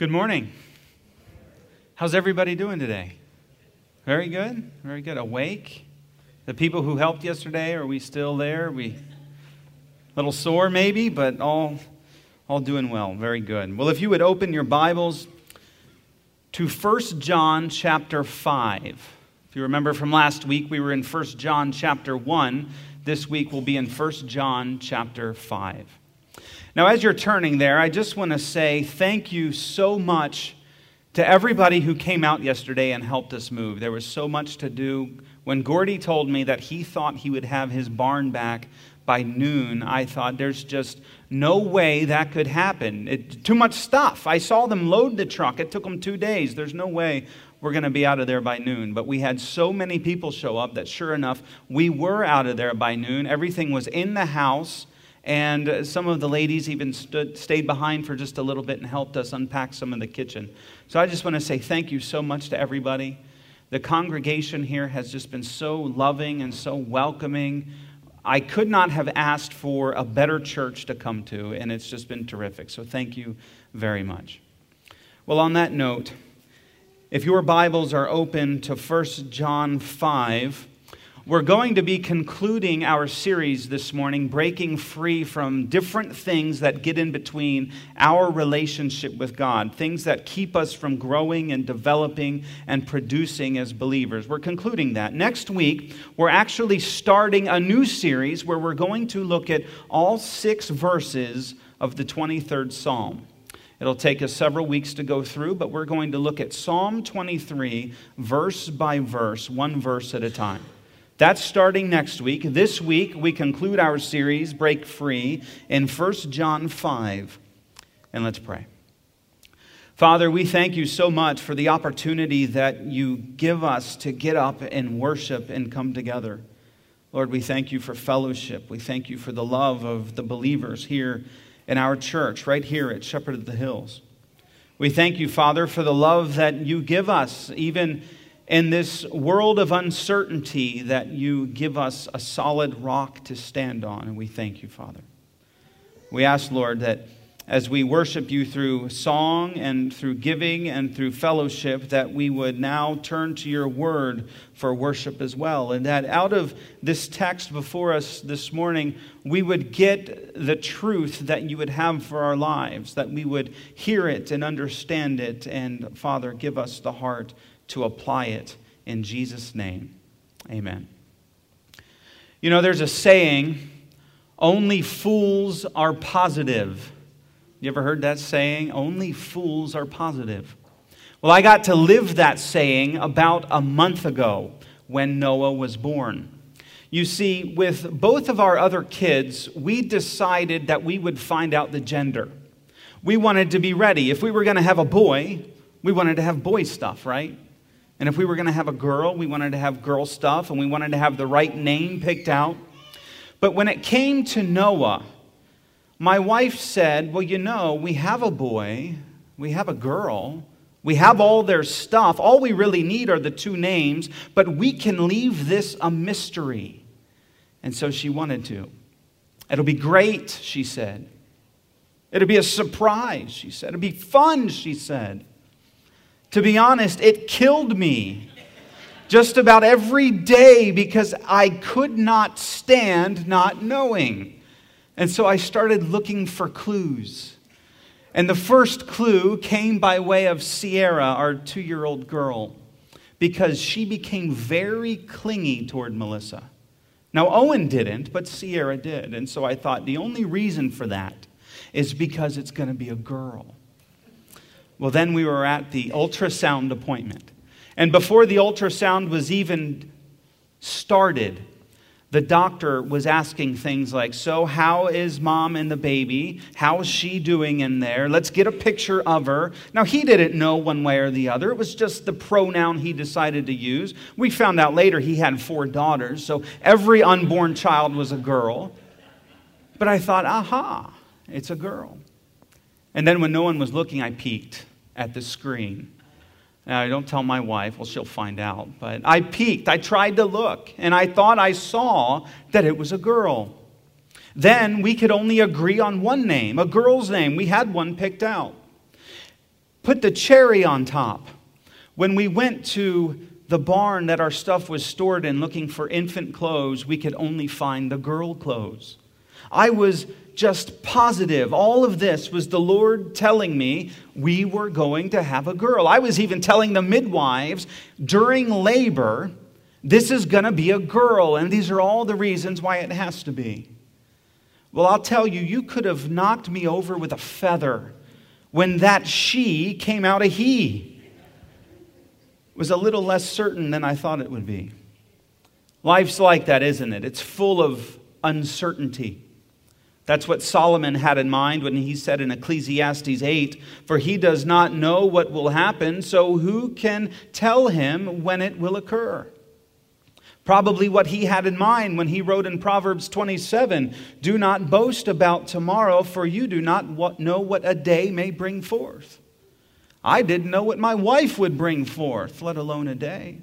Good morning. How's everybody doing today? Very good? Very good. Awake? The people who helped yesterday, are we still there? We a little sore maybe, but all doing well. Very good. Well, if you would open your Bibles to 1 John chapter 5. If you remember from last week, we were in 1 John chapter 1. This week we'll be in 1 John chapter 5. Now, as you're turning there, I just want to say thank you so much to everybody who came out yesterday and helped us move. There was so much to do. When Gordy told me that he thought he would have his barn back by noon, I thought there's just no way that could happen. Too much stuff. I saw them load the truck. It took them 2 days. There's no way we're going to be out of there by noon. But we had so many people show up that sure enough, we were out of there by noon. Everything was in the house. And some of the ladies even stayed behind for just a little bit and helped us unpack some of the kitchen. So I just want to say thank you so much to everybody. The congregation here has just been so loving and so welcoming. I could not have asked for a better church to come to, and it's just been terrific. So thank you very much. Well, on that note, if your Bibles are open to 1 John 5, we're going to be concluding our series this morning, breaking free from different things that get in between our relationship with God, things that keep us from growing and developing and producing as believers. We're concluding that. Next week, we're actually starting a new series where we're going to look at all 6 verses of the 23rd Psalm. It'll take us several weeks to go through, but we're going to look at Psalm 23 verse by verse, one verse at a time. That's starting next week. This week, we conclude our series, Break Free, in 1 John 5. And let's pray. Father, we thank you so much for the opportunity that you give us to get up and worship and come together. Lord, we thank you for fellowship. We thank you for the love of the believers here in our church, right here at Shepherd of the Hills. We thank you, Father, for the love that you give us, even in this world of uncertainty, that you give us a solid rock to stand on. And we thank you, Father. We ask, Lord, that as we worship you through song and through giving and through fellowship, that we would now turn to your word for worship as well. And that out of this text before us this morning, we would get the truth that you would have for our lives, that we would hear it and understand it. And Father, give us the heart to apply it in Jesus' name. Amen. You know, there's a saying, only fools are positive. You ever heard that saying? Only fools are positive. Well, I got to live that saying about a month ago when Noah was born. You see, with both of our other kids, we decided that we would find out the gender. We wanted to be ready. If we were going to have a boy, we wanted to have boy stuff, right? And if we were going to have a girl, we wanted to have girl stuff, and we wanted to have the right name picked out. But when it came to Noah, my wife said, well, you know, we have a boy, we have a girl, we have all their stuff. All we really need are the 2 names, but we can leave this a mystery. And so she wanted to. It'll be great, she said. It'll be a surprise, she said. It'll be fun, she said. To be honest, it killed me just about every day because I could not stand not knowing. And so I started looking for clues. And the first clue came by way of Sierra, our 2-year-old girl, because she became very clingy toward Melissa. Now, Owen didn't, but Sierra did. And so I thought the only reason for that is because it's going to be a girl. Well, then we were at the ultrasound appointment. And before the ultrasound was even started, the doctor was asking things like, so how is mom and the baby? How is she doing in there? Let's get a picture of her. Now, he didn't know one way or the other. It was just the pronoun he decided to use. We found out later he had 4 daughters, so every unborn child was a girl. But I thought, aha, it's a girl. And then when no one was looking, I peeked at the screen. Now, I don't tell my wife, well, she'll find out. But I peeked, I tried to look, and I thought I saw that it was a girl. Then we could only agree on one name, a girl's name. We had one picked out. put the cherry on top. When we went to the barn that our stuff was stored in looking for infant clothes, we could only find the girl clothes. I was just positive all of this was the Lord telling me we were going to have a girl. I was even telling the midwives during labor, this is going to be a girl, and these are all the reasons why it has to be. Well, I'll tell you, you could have knocked me over with a feather when that she came out a he. It was a little less certain than I thought it would be. Life's like that, isn't it? It's full of uncertainty. That's what Solomon had in mind when he said in Ecclesiastes 8, "For he does not know what will happen, so who can tell him when it will occur?" Probably what he had in mind when he wrote in Proverbs 27, "Do not boast about tomorrow, for you do not know what a day may bring forth." I didn't know what my wife would bring forth, let alone a day.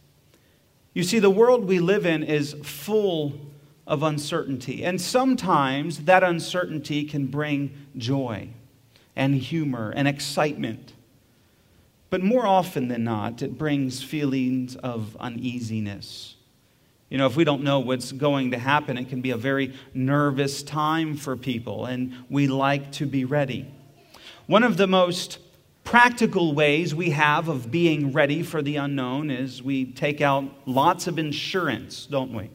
You see, the world we live in is full of uncertainty. And sometimes that uncertainty can bring joy and humor and excitement. But more often than not, it brings feelings of uneasiness. You know, if we don't know what's going to happen, it can be a very nervous time for people, and we like to be ready. One of the most practical ways we have of being ready for the unknown is we take out lots of insurance, don't we?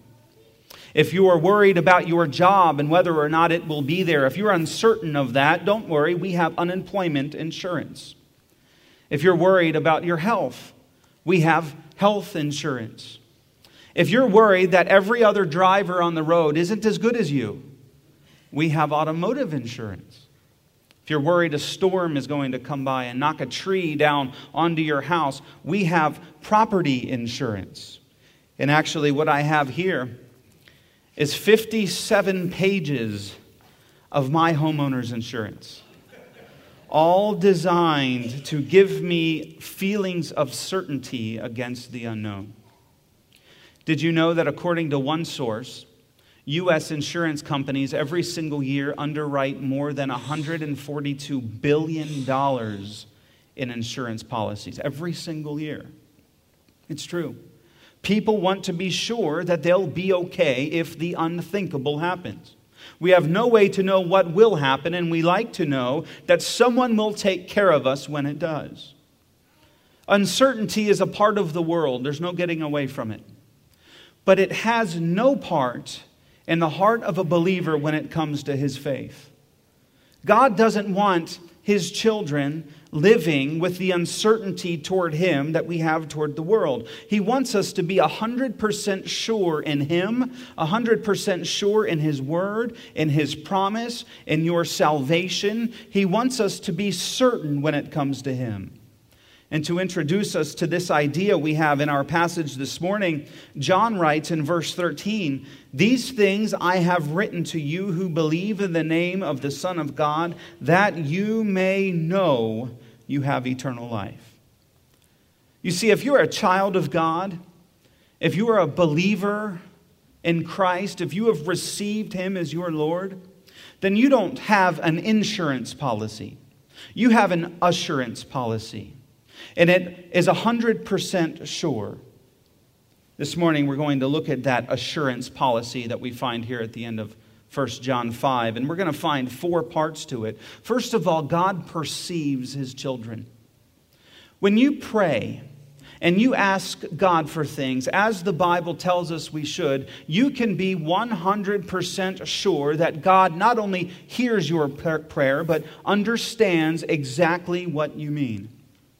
If you are worried about your job and whether or not it will be there, if you're uncertain of that, don't worry, we have unemployment insurance. If you're worried about your health, we have health insurance. If you're worried that every other driver on the road isn't as good as you, we have automotive insurance. If you're worried a storm is going to come by and knock a tree down onto your house, we have property insurance. And actually what I have here is 57 pages of my homeowner's insurance, all designed to give me feelings of certainty against the unknown. Did you know that according to one source, U.S. insurance companies every single year underwrite more than $142 billion in insurance policies every single year? It's true. People want to be sure that they'll be okay if the unthinkable happens. We have no way to know what will happen, and we like to know that someone will take care of us when it does. Uncertainty is a part of the world. There's no getting away from it. But it has no part in the heart of a believer when it comes to his faith. God doesn't want His children living with the uncertainty toward Him that we have toward the world. He wants us to be 100% sure in Him, 100% sure in His Word, in His promise, in your salvation. He wants us to be certain when it comes to Him. And to introduce us to this idea we have in our passage this morning, John writes in verse 13, "These things I have written to you who believe in the name of the Son of God, that you may know you have eternal life." You see, if you're a child of God, if you are a believer in Christ, if you have received Him as your Lord, then you don't have an insurance policy. You have an assurance policy. And it is 100% sure. This morning we're going to look at that assurance policy that we find here at the end of 1 John 5. And we're going to find 4 parts to it. First of all, God perceives His children. When you pray and you ask God for things, as the Bible tells us we should, you can be 100% sure that God not only hears your prayer, but understands exactly what you mean.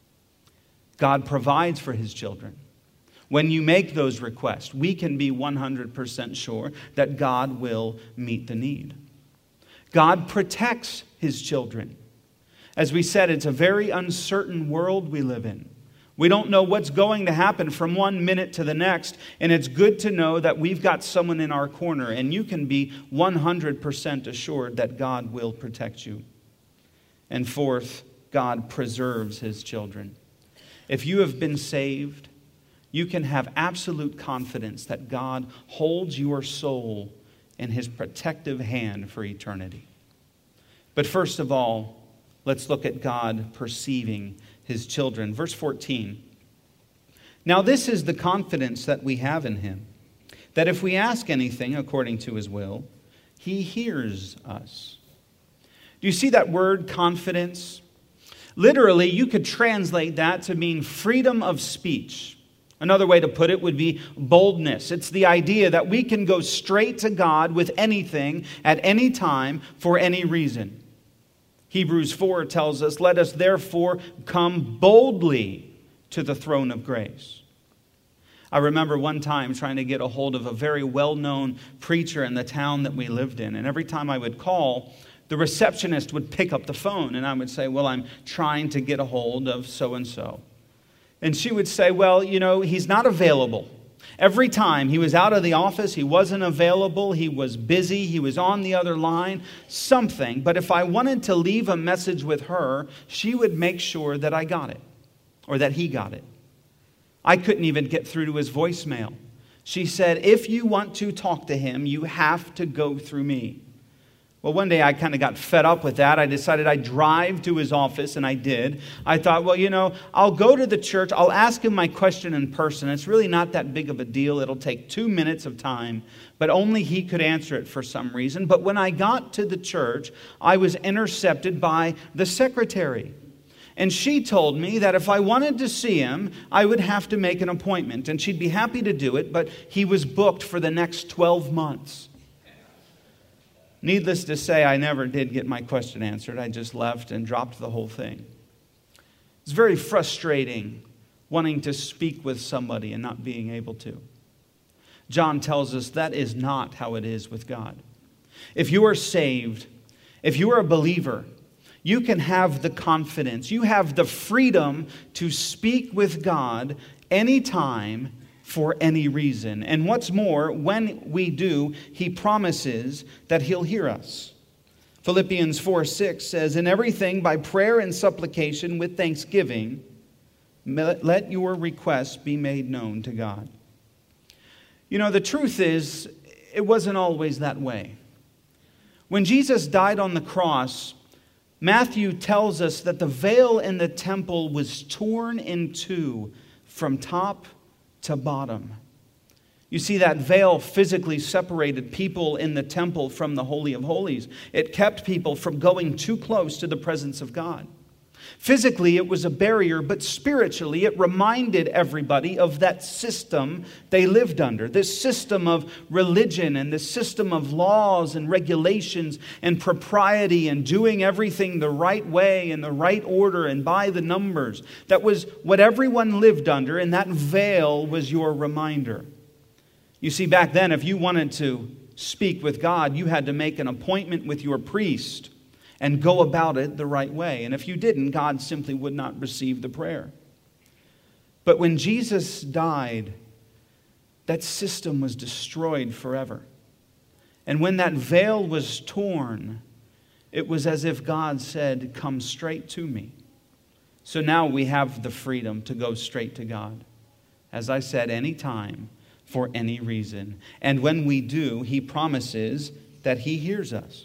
God provides for His children. When you make those requests, we can be 100% sure that God will meet the need. God protects His children. As we said, it's a very uncertain world we live in. We don't know what's going to happen from one minute to the next, and it's good to know that we've got someone in our corner, and you can be 100% assured that God will protect you. And fourth, God preserves His children. If you have been saved, you can have absolute confidence that God holds your soul in His protective hand for eternity. But first of all, Let's look at God perceiving his children. Verse 14. Now this is the confidence that we have in him, that if we ask anything according to his will, he hears us. Do you see that word, confidence? Literally, you could translate that to mean freedom of speech. Another way to put it would be boldness. It's the idea that we can go straight to God with anything, at any time, for any reason. Hebrews 4 tells us, let us therefore come boldly to the throne of grace. I remember one time trying to get a hold of a very well-known preacher in the town that we lived in. And every time I would call, the receptionist would pick up the phone. And I would say, well, I'm trying to get a hold of so-and-so. And she would say, well, he's not available. Every time he was out of the office, he wasn't available, he was busy, he was on the other line, something. But if I wanted to leave a message with her, she would make sure that I got it, or that he got it. I couldn't even get through to his voicemail. She said, if you want to talk to him, you have to go through me. Well, one day I kind of got fed up with that. I decided I'd drive to his office, and I did. I thought, well, I'll go to the church. I'll ask him my question in person. It's really not that big of a deal. It'll take 2 minutes of time, but only he could answer it for some reason. But when I got to the church, I was intercepted by the secretary. And she told me that if I wanted to see him, I would have to make an appointment. And she'd be happy to do it, but he was booked for the next 12 months. Needless to say, I never did get my question answered. I just left and dropped the whole thing. It's very frustrating wanting to speak with somebody and not being able to. John tells us that is not how it is with God. If you are saved, if you are a believer, you can have the confidence, you have the freedom to speak with God anytime, for any reason. And what's more, when we do, he promises that he'll hear us. Philippians 4:6 says, in everything by prayer and supplication with thanksgiving, let your requests be made known to God. The truth is, it wasn't always that way. When Jesus died on the cross, Matthew tells us that the veil in the temple was torn in two from top to bottom. You see, that veil physically separated people in the temple from the Holy of Holies. It kept people from going too close to the presence of God. Physically, it was a barrier, but spiritually, it reminded everybody of that system they lived under. This system of religion and this system of laws and regulations and propriety and doing everything the right way in the right order and by the numbers. That was what everyone lived under, and that veil was your reminder. You see, back then, if you wanted to speak with God, you had to make an appointment with your priest and go about it the right way. And if you didn't, God simply would not receive the prayer. But when Jesus died, that system was destroyed forever. And when that veil was torn, it was as if God said, come straight to me. So now we have the freedom to go straight to God. As I said, anytime, for any reason. And when we do, he promises that he hears us.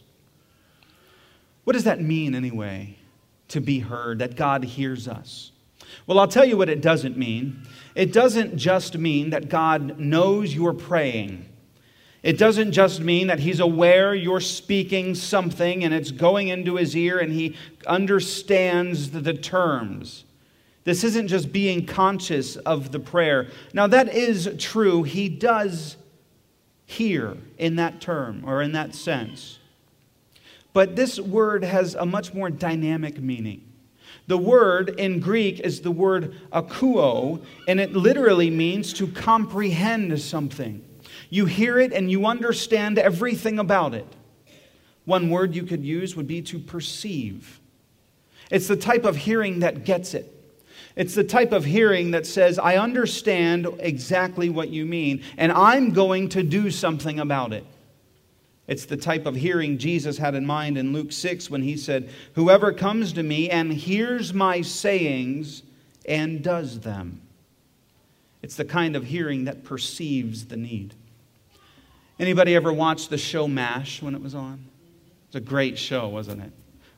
What does that mean anyway, to be heard, that God hears us? Well, I'll tell you what it doesn't mean. It doesn't just mean that God knows you're praying. It doesn't just mean that he's aware you're speaking something and it's going into his ear and he understands the terms. This isn't just being conscious of the prayer. Now, that is true. He does hear in that term or in that sense. But this word has a much more dynamic meaning. The word in Greek is the word akouo, and it literally means to comprehend something. You hear it and you understand everything about it. One word you could use would be to perceive. It's the type of hearing that gets it. It's the type of hearing that says, I understand exactly what you mean, and I'm going to do something about it. It's the type of hearing Jesus had in mind in Luke 6 when he said, whoever comes to me and hears my sayings and does them. It's the kind of hearing that perceives the need. Anybody ever watch the show MASH when it was on? It's a great show, wasn't it?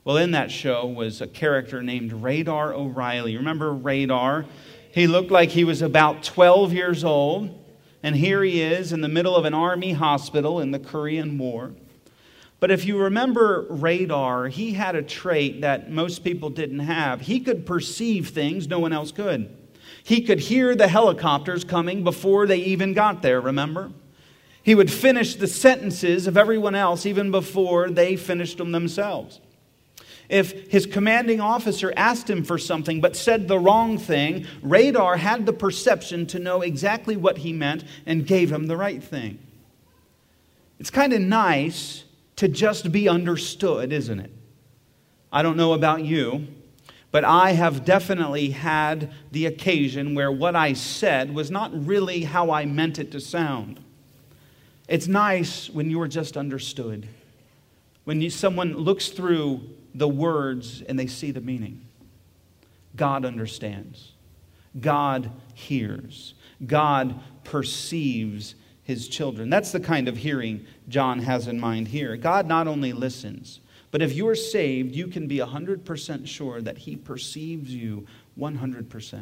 Well, in that show was a character named Radar O'Reilly. Remember Radar? He looked like he was about 12 years old, and here he is in the middle of an army hospital in the Korean War. But if you remember Radar, he had a trait that most people didn't have. He could perceive things no one else could. He could hear the helicopters coming before they even got there, remember? He would finish the sentences of everyone else even before they finished them themselves. If his commanding officer asked him for something but said the wrong thing, Radar had the perception to know exactly what he meant and gave him the right thing. It's kind of nice to just be understood, isn't it? I don't know about you, but I have definitely had the occasion where what I said was not really how I meant it to sound. It's nice when you are just understood. When someone looks through the words and they see the meaning. God understands. God hears. God perceives His children. That's the kind of hearing John has in mind here. God not only listens, but if you are saved, you can be 100% sure that He perceives you 100%.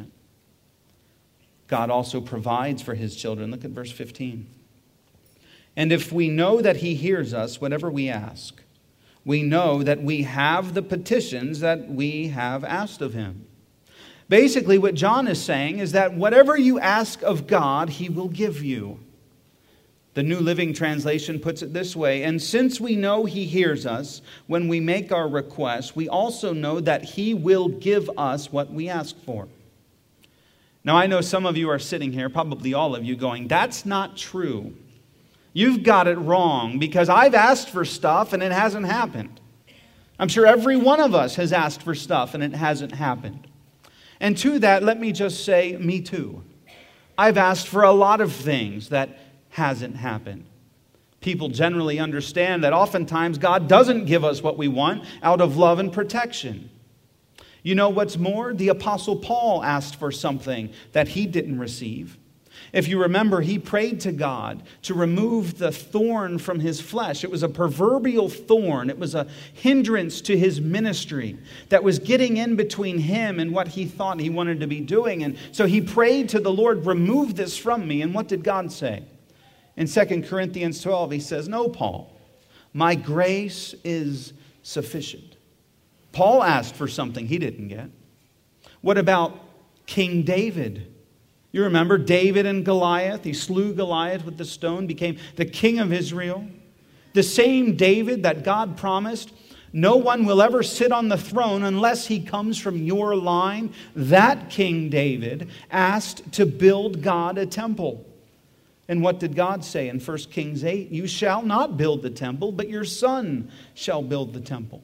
God also provides for His children. Look at verse 15. And if we know that He hears us, whatever we ask, we know that we have the petitions that we have asked of Him. Basically, what John is saying is that whatever you ask of God, He will give you. The New Living Translation puts it this way, and since we know He hears us when we make our requests, we also know that He will give us what we ask for. Now, I know some of you are sitting here, probably all of you, going, that's not true. You've got it wrong because I've asked for stuff and it hasn't happened. I'm sure every one of us has asked for stuff and it hasn't happened. And to that, let me just say, me too. I've asked for a lot of things that hasn't happened. People generally understand that oftentimes God doesn't give us what we want out of love and protection. You know what's more? The Apostle Paul asked for something that he didn't receive. If you remember, he prayed to God to remove the thorn from his flesh. It was a proverbial thorn. It was a hindrance to his ministry that was getting in between him and what he thought he wanted to be doing. And so he prayed to the Lord, remove this from me. And what did God say? In 2 Corinthians 12, he says, no, Paul, my grace is sufficient. Paul asked for something he didn't get. What about King David? You remember David and Goliath. He slew Goliath with the stone, became the king of Israel. The same David that God promised, no one will ever sit on the throne unless he comes from your line. That King David asked to build God a temple. And what did God say in 1 Kings 8? You shall not build the temple, but your son shall build the temple.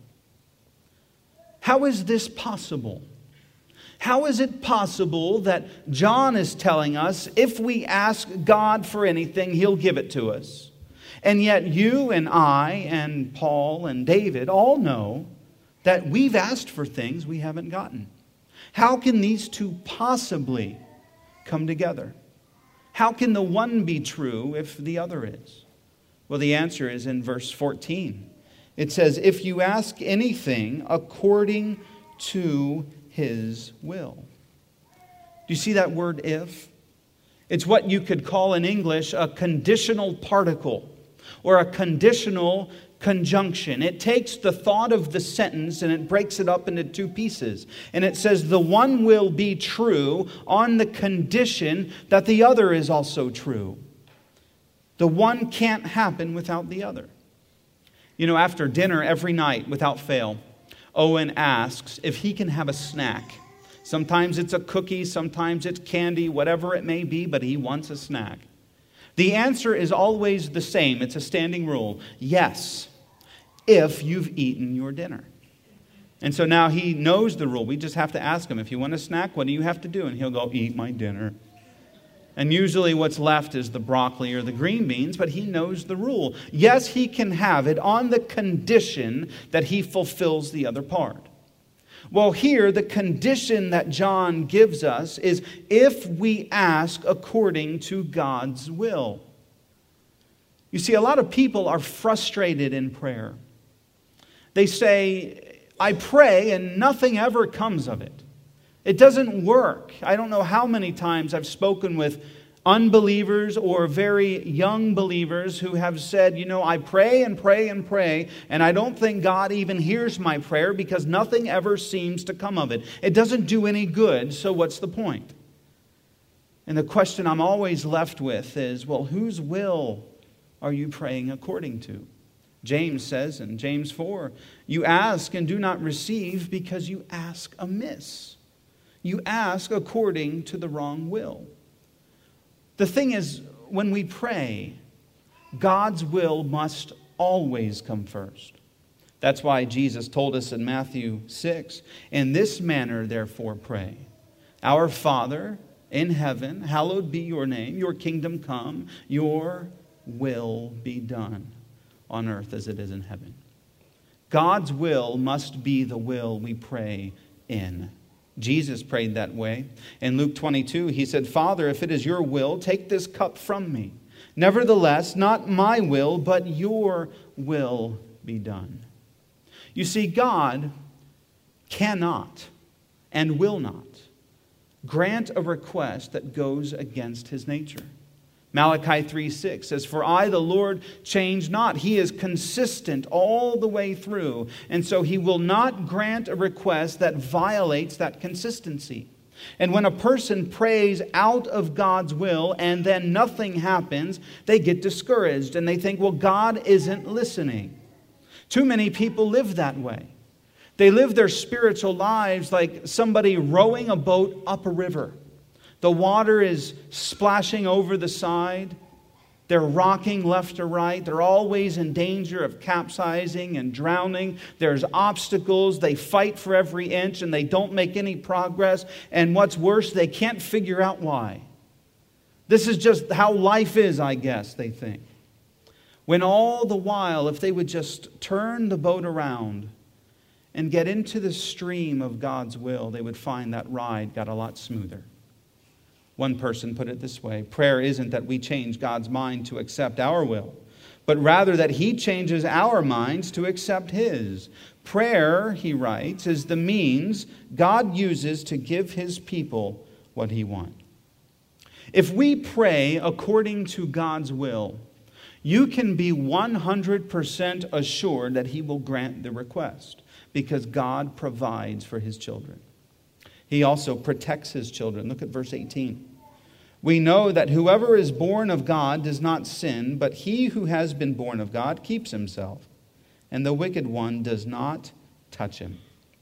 How is this possible? How is it possible that John is telling us if we ask God for anything, He'll give it to us? And yet you and I and Paul and David all know that we've asked for things we haven't gotten. How can these two possibly come together? How can the one be true if the other is? Well, the answer is in verse 14. It says, if you ask anything according to His will. Do you see that word if? It's what you could call in English a conditional particle or a conditional conjunction. It takes the thought of the sentence and it breaks it up into two pieces. And it says the one will be true on the condition that the other is also true. The one can't happen without the other. You know, after dinner every night without fail, Owen asks if he can have a snack. Sometimes it's a cookie, sometimes it's candy, whatever it may be, but he wants a snack. The answer is always the same. It's a standing rule. Yes, if you've eaten your dinner. And so now he knows the rule. We just have to ask him, if you want a snack, what do you have to do? And he'll go, eat my dinner. And usually what's left is the broccoli or the green beans, but he knows the rule. Yes, he can have it on the condition that he fulfills the other part. Well, here, the condition that John gives us is if we ask according to God's will. You see, a lot of people are frustrated in prayer. They say, I pray and nothing ever comes of it. It doesn't work. I don't know how many times I've spoken with unbelievers or very young believers who have said, I pray and pray and pray, and I don't think God even hears my prayer because nothing ever seems to come of it. It doesn't do any good, so what's the point? And the question I'm always left with is, well, whose will are you praying according to? James says in James 4, you ask and do not receive because you ask amiss. You ask according to the wrong will. The thing is, when we pray, God's will must always come first. That's why Jesus told us in Matthew 6, in this manner, therefore, pray. Our Father in heaven, hallowed be your name, your kingdom come, your will be done on earth as it is in heaven. God's will must be the will we pray in. Jesus prayed that way. In Luke 22, he said, Father, if it is your will, take this cup from me. Nevertheless, not my will, but your will be done. You see, God cannot and will not grant a request that goes against his nature. Malachi 3:6 says, for I, the Lord, change not. He is consistent all the way through. And so he will not grant a request that violates that consistency. And when a person prays out of God's will and then nothing happens, they get discouraged and they think, well, God isn't listening. Too many people live that way. They live their spiritual lives like somebody rowing a boat up a river. The water is splashing over the side. They're rocking left to right. They're always in danger of capsizing and drowning. There's obstacles. They fight for every inch and they don't make any progress. And what's worse, they can't figure out why. This is just how life is, I guess, they think. When all the while, if they would just turn the boat around and get into the stream of God's will, they would find that ride got a lot smoother. One person put it this way, prayer isn't that we change God's mind to accept our will, but rather that he changes our minds to accept his. Prayer, he writes, is the means God uses to give his people what he wants. If we pray according to God's will, you can be 100% assured that he will grant the request because God provides for his children. He also protects his children. Look at verse 18. We know that whoever is born of God does not sin, but he who has been born of God keeps himself, and the wicked one does not touch him.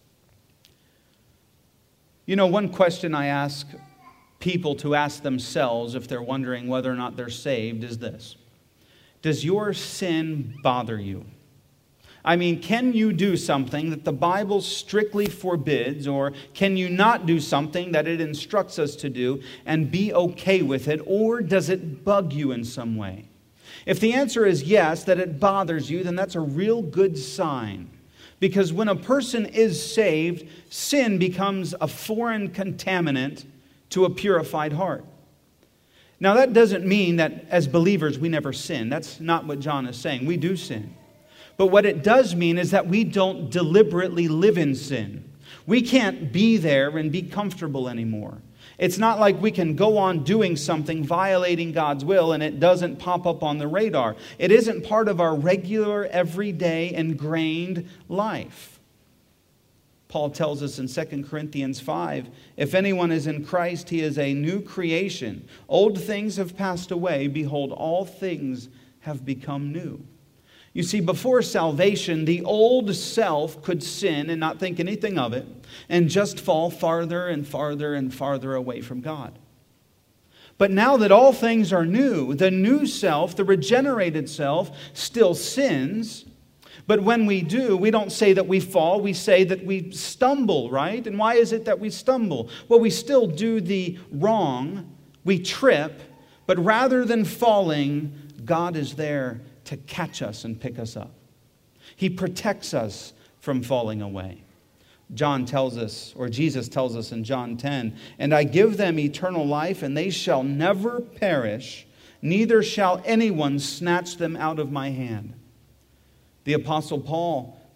One question I ask people to ask themselves if they're wondering whether or not they're saved is this. Does your sin bother you? I mean, can you do something that the Bible strictly forbids, or can you not do something that it instructs us to do and be okay with it, or does it bug you in some way? If the answer is yes, that it bothers you, then that's a real good sign. Because when a person is saved, sin becomes a foreign contaminant to a purified heart. Now, that doesn't mean that as believers we never sin. That's not what John is saying. We do sin. But what it does mean is that we don't deliberately live in sin. We can't be there and be comfortable anymore. It's not like we can go on doing something, violating God's will, and it doesn't pop up on the radar. It isn't part of our regular, everyday, ingrained life. Paul tells us in 2 Corinthians 5, if anyone is in Christ, he is a new creation. Old things have passed away. Behold, all things have become new. You see, before salvation, the old self could sin and not think anything of it and just fall farther and farther and farther away from God. But now that all things are new, the new self, the regenerated self, still sins. But when we do, we don't say that we fall, we say that we stumble, right? And why is it that we stumble? Well, we still do the wrong, we trip, but rather than falling, God is there to catch us and pick us up. He protects us from falling away. John tells us, or Jesus tells us in John 10, and I give them eternal life, and they shall never perish, neither shall anyone snatch them out of my hand. The Apostle Paul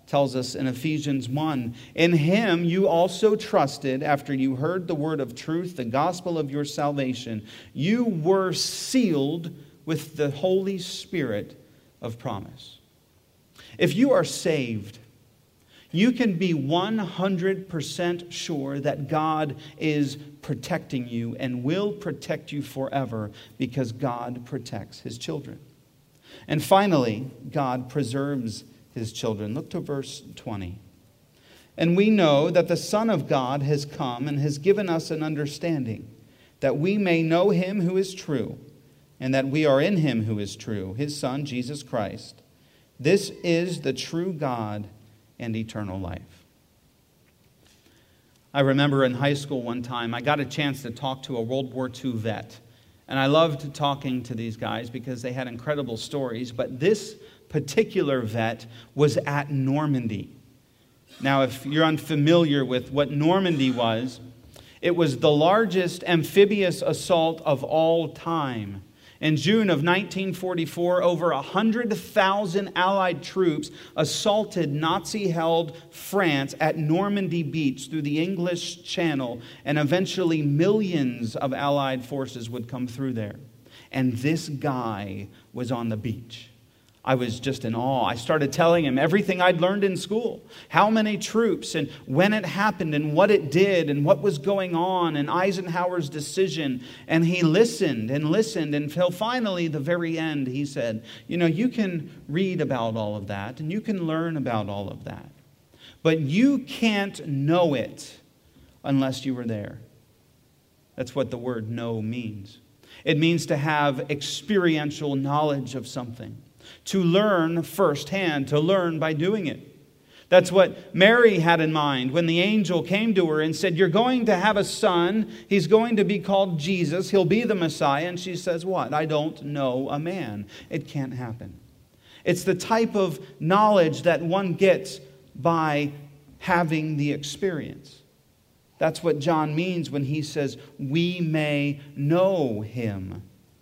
tells us in Ephesians 1, in him you also trusted after you heard the word of truth, the gospel of your salvation. You were sealed with the Holy Spirit of promise. If you are saved, you can be 100% sure that God is protecting you and will protect you forever because God protects his children. And finally, God preserves his children. Look to verse 20. And we know that the Son of God has come and has given us an understanding, that we may know him who is true, and that we are in him who is true, his Son, Jesus Christ. This is the true God and eternal life. I remember in high school one time, I got a chance to talk to a World War II vet. And I loved talking to these guys because they had incredible stories. But this particular vet was at Normandy. Now, if you're unfamiliar with what Normandy was, it was the largest amphibious assault of all time. In June of 1944, over 100,000 Allied troops assaulted Nazi-held France at Normandy Beach through the English Channel, and eventually millions of Allied forces would come through there. And this guy was on the beach. I was just in awe. I started telling him everything I'd learned in school, how many troops and when it happened and what it did and what was going on and Eisenhower's decision. And he listened until finally, the very end, he said, you can read about all of that and you can learn about all of that, but you can't know it unless you were there. That's what the word know means. It means to have experiential knowledge of something. To learn firsthand, to learn by doing it. That's what Mary had in mind when the angel came to her and said, you're going to have a son. He's going to be called Jesus. He'll be the Messiah. And she says, what? I don't know a man. It can't happen. It's the type of knowledge that one gets by having the experience. That's what John means when he says, we may know him.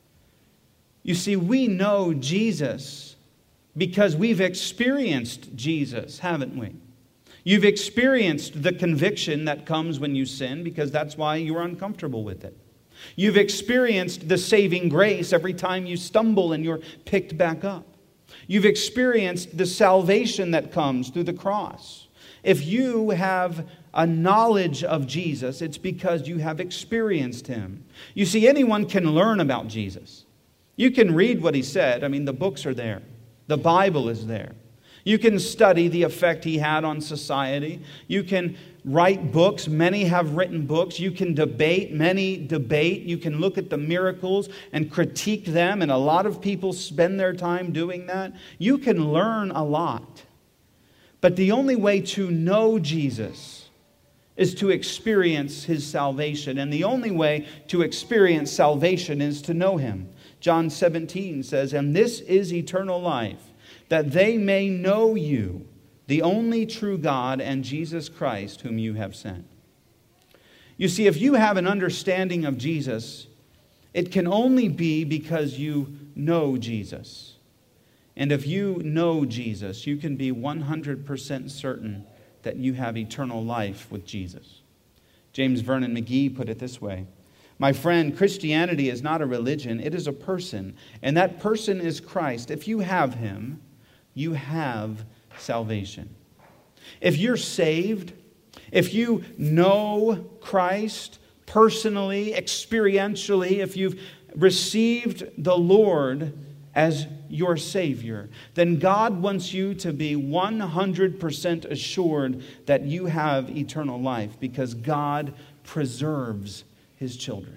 You see, we know Jesus because we've experienced Jesus, haven't we? You've experienced the conviction that comes when you sin because that's why you're uncomfortable with it. You've experienced the saving grace every time you stumble and you're picked back up. You've experienced the salvation that comes through the cross. If you have a knowledge of Jesus, it's because you have experienced him. You see, anyone can learn about Jesus. You can read what he said. The books are there. The Bible is there. You can study the effect he had on society. You can write books. Many have written books. You can debate. Many debate. You can look at the miracles and critique them, and a lot of people spend their time doing that. You can learn a lot. But the only way to know Jesus is to experience his salvation. And the only way to experience salvation is to know him. John 17 says, and this is eternal life, that they may know you, the only true God, and Jesus Christ, whom you have sent. You see, if you have an understanding of Jesus, it can only be because you know Jesus. And if you know Jesus, you can be 100% certain that you have eternal life with Jesus. James Vernon McGee put it this way. My friend, Christianity is not a religion, it is a person. And that person is Christ. If you have him, you have salvation. If you're saved, if you know Christ personally, experientially, if you've received the Lord as your Savior, then God wants you to be 100% assured that you have eternal life because God preserves his children.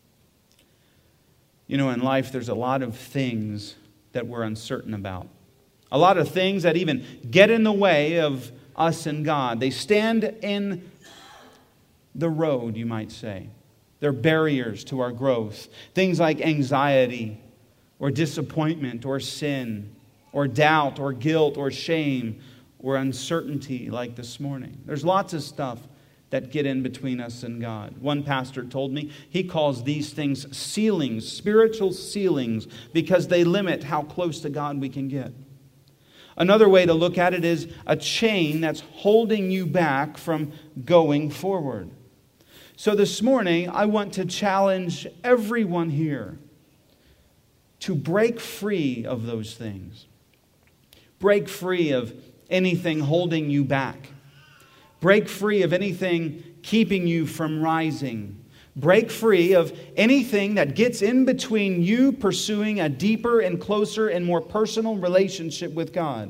In life there's a lot of things that we're uncertain about. A lot of things that even get in the way of us and God. They stand in the road, you might say. They're barriers to our growth. Things like anxiety or disappointment or sin or doubt or guilt or shame or uncertainty like this morning. There's lots of stuff that get in between us and God. One pastor told me he calls these things ceilings, spiritual ceilings, because they limit how close to God we can get. Another way to look at it is a chain that's holding you back from going forward. So this morning, I want to challenge everyone here to break free of those things. Break free of anything holding you back. Break free of anything keeping you from rising. Break free of anything that gets in between you pursuing a deeper and closer and more personal relationship with God.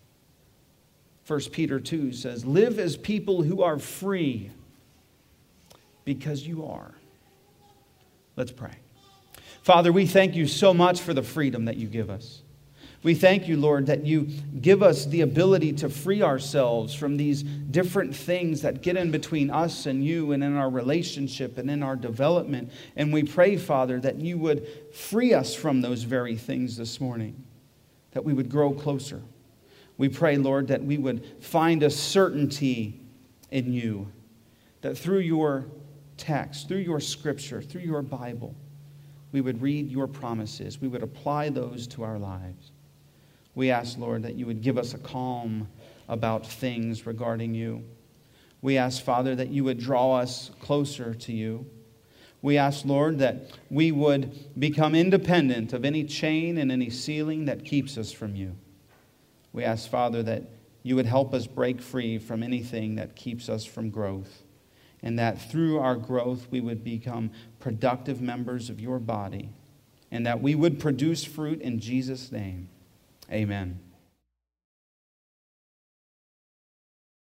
1 Peter 2 says, live as people who are free because you are. Let's pray. Father, we thank you so much for the freedom that you give us. We thank you, Lord, that you give us the ability to free ourselves from these different things that get in between us and you and in our relationship and in our development. And we pray, Father, that you would free us from those very things this morning, that we would grow closer. We pray, Lord, that we would find a certainty in you, that through your text, through your scripture, through your Bible, we would read your promises. We would apply those to our lives. We ask, Lord, that you would give us a calm about things regarding you. We ask, Father, that you would draw us closer to you. We ask, Lord, that we would become independent of any chain and any ceiling that keeps us from you. We ask, Father, that you would help us break free from anything that keeps us from growth, and that through our growth we would become productive members of your body, and that we would produce fruit in Jesus' name. Amen.